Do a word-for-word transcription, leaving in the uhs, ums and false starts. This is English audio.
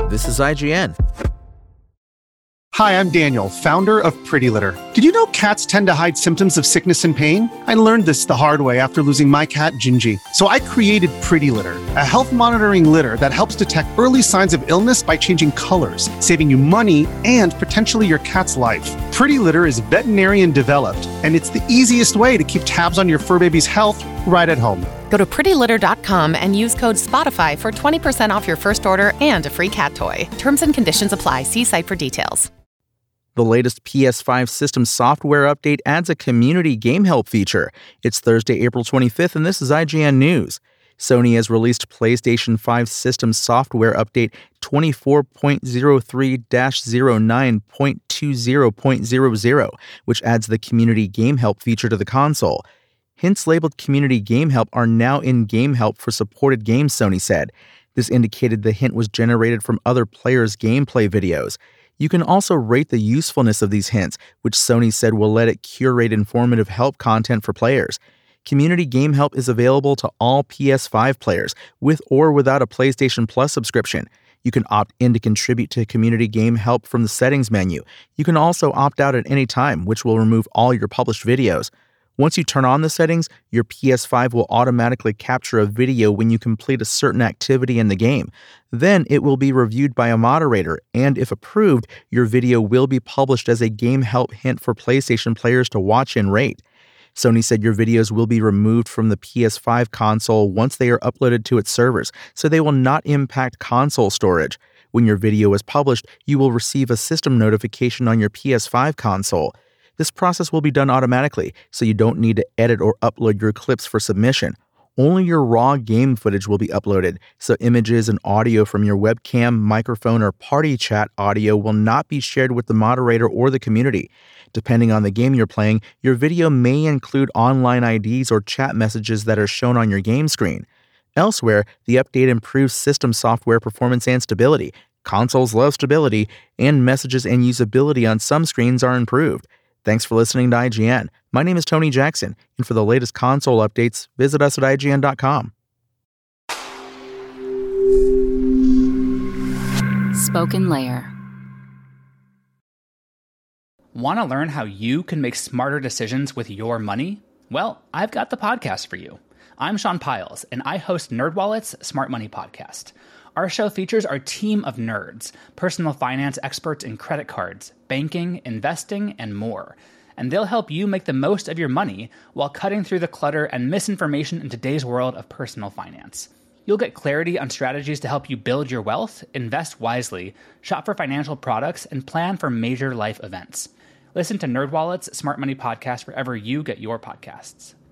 This is I G N. Hi, I'm Daniel, founder of Pretty Litter. Did you know cats tend to hide symptoms of sickness and pain? I learned this the hard way after losing my cat, Gingy. So I created Pretty Litter, a health monitoring litter that helps detect early signs of illness by changing colors, saving you money and potentially your cat's life. Pretty Litter is veterinarian developed, and it's the easiest way to keep tabs on your fur baby's health right at home. Go to pretty litter dot com and use code SPOTIFY for twenty percent off your first order and a free cat toy. Terms and conditions apply. See site for details. The latest P S five system software update adds a community game help feature. It's Thursday, April twenty-fifth, and this is I G N News. Sony has released PlayStation five system software update twenty-four point oh three dash oh nine point two oh point zero zero, which adds the community game help feature to the console. Hints labeled Community Game Help are now in Game Help for supported games, Sony said. This indicated the hint was generated from other players' gameplay videos. You can also rate the usefulness of these hints, which Sony said will let it curate informative help content for players. Community Game Help is available to all P S five players, with or without a PlayStation Plus subscription. You can opt in to contribute to Community Game Help from the settings menu. You can also opt out at any time, which will remove all your published videos. Once you turn on the settings, your P S five will automatically capture a video when you complete a certain activity in the game. Then it will be reviewed by a moderator, and if approved, your video will be published as a game help hint for PlayStation players to watch and rate. Sony said your videos will be removed from the P S five console once they are uploaded to its servers, so they will not impact console storage. When your video is published, you will receive a system notification on your P S five console. This process will be done automatically, so you don't need to edit or upload your clips for submission. Only your raw game footage will be uploaded, so images and audio from your webcam, microphone, or party chat audio will not be shared with the moderator or the community. Depending on the game you're playing, your video may include online I Ds or chat messages that are shown on your game screen. Elsewhere, the update improves system software performance and stability. Consoles love stability, and messages and usability on some screens are improved. Thanks for listening to I G N. My name is Tony Jackson, and for the latest console updates, visit us at I G N dot com. Spoken Layer. Want to learn how you can make smarter decisions with your money? Well, I've got the podcast for you. I'm Sean Piles, and I host NerdWallet's Smart Money Podcast. Our show features our team of nerds, personal finance experts in credit cards, banking, investing, and more. And they'll help you make the most of your money while cutting through the clutter and misinformation in today's world of personal finance. You'll get clarity on strategies to help you build your wealth, invest wisely, shop for financial products, and plan for major life events. Listen to NerdWallet's Smart Money Podcast wherever you get your podcasts.